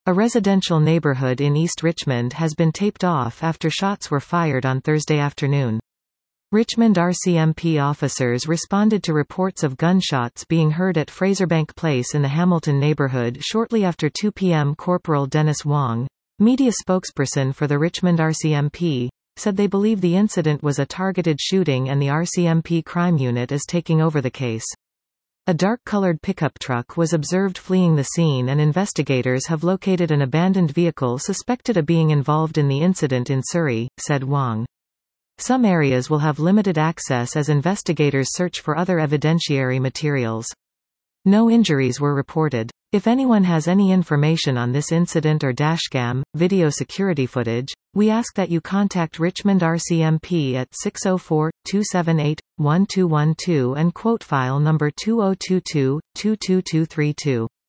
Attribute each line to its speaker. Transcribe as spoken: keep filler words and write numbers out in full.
Speaker 1: A residential neighborhood in East Richmond has been taped off after shots were fired on Thursday afternoon. Richmond R C M P officers responded to reports of gunshots being heard at Fraserbank Place in the Hamilton neighborhood shortly after two p m Corporal Dennis Wong, media spokesperson for the Richmond R C M P, said they believe the incident was a targeted shooting and the R C M P crime unit is taking over the case. A dark-colored pickup truck was observed fleeing the scene and investigators have located an abandoned vehicle suspected of being involved in the incident in Surrey, said Wong. Some areas will have limited access as investigators search for other evidentiary materials. No injuries were reported. If anyone has any information on this incident or dashcam, video security footage, we ask that you contact Richmond R C M P at six oh four, two seven eight, one two one two and quote file number two oh two two, two two two three two.